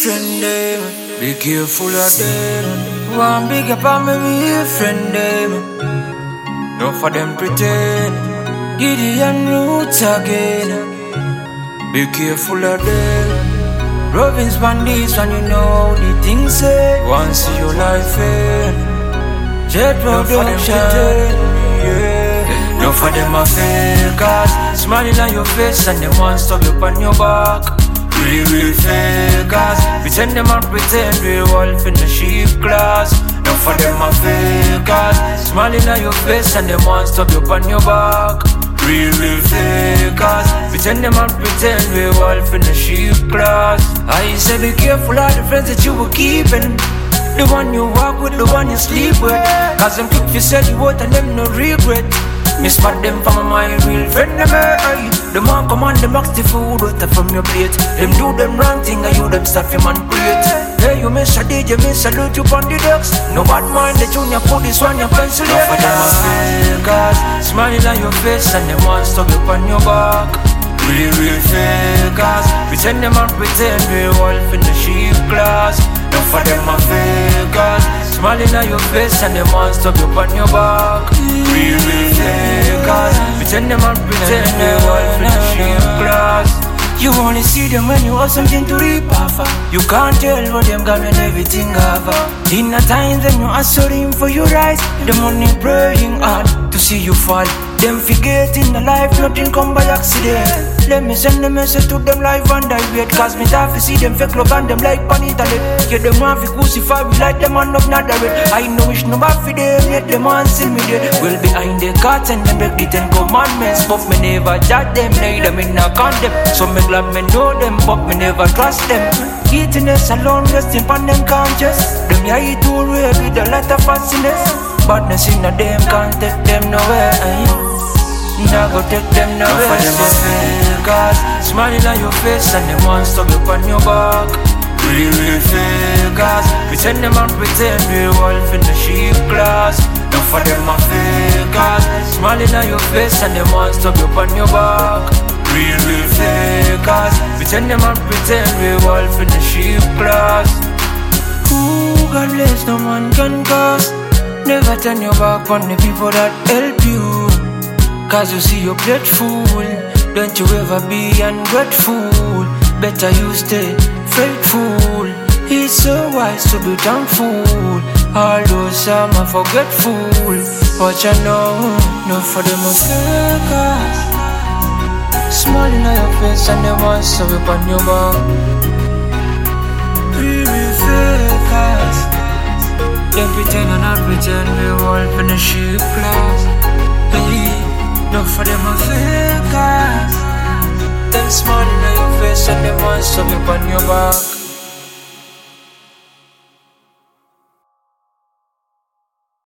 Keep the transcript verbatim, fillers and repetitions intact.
friend them. Be careful of them. One big up on me, be friend them. No for them pretend. Gideon roots again. Be careful of them. Robin's bandits when you know the things say. Once your life end. Jet production. Yeah. No for them a fakers. Smiling on your face and them want stop you on your back. Real, real fakers. Pretend them and pretend real wolf in the sheep class. No for them a fakers. Smiling on your face and them want stop you on your back. Real, real fakers. Pretend them and pretend real wolf in the sheep class. I say be careful of the friends that you were keeping. The one you walk with, the one you sleep with. Cause them quick you sell you out and them no regret. Me spot them from my real friend them hey. The man come on them box the food out from your plate. Them do them wrong thing and you them stuff him and create. Hey you miss a D J, me salute you on the decks. No bad mind the junior put this one your pencil here. For them a fakers. Smiling on your face and them want stop you on your back. Real, real fakers. Pretend them and pretend real wolf in the sheep class. No for them a fakers. Smiling on your face and them want stop you on your back. Real, real fakers. Pretend them and pretend real wolf in the sheep class. You only see them when you have something to reap off. You can't tell what them got when everything over. In the times when you are sorry for your rise, the money praying hard to see you fall. Them forget in the life nothing come by accident. Let me send a message to them live and I wait. Cause me tough to see them fake love and them like panita leg. Yeah, them want to crucify we like them and of Nazareth. I know it's no bad for them, yet them want see me there. Well behind the curtain them break the ten commandments. But me never judge them, neither me not condemn. So me glad me know them, but me never trust them. Eatiness alone resting on them conscious. Them yeah eat too real with a lot of fasciness. Badness in a them can't take them nowhere. Nah go take them nowhere. No for them a fakers. Smiling on your face and them want stop you on your back. Real, real fakers. Pretend them and pretend real wolf in the sheep class. No for them a fakers. Smiling on your face and them want stop you on your back. Real, real fakers. Pretend them and pretend real wolf in the sheep class. Ooh, God bless no man can cause. Never turn your back on the people that help you. Cause you see your plate full. Don't you ever be ungrateful. Better you stay faithful. It's so wise to be thankful. Although some are forgetful. But you know, no for them a fakers. Smiling on your face and they want to whip on your back. Real, real fakers. Them pretend and not pretend. We wolf in the sheep class. Hey. No for them a fakers. Them smiling on your face and them want to be on your back.